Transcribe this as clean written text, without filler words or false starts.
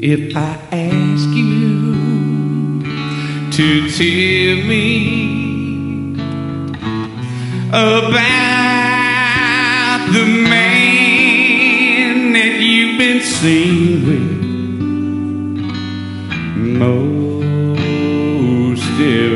if I ask you to tell me about the man that you've been seen with most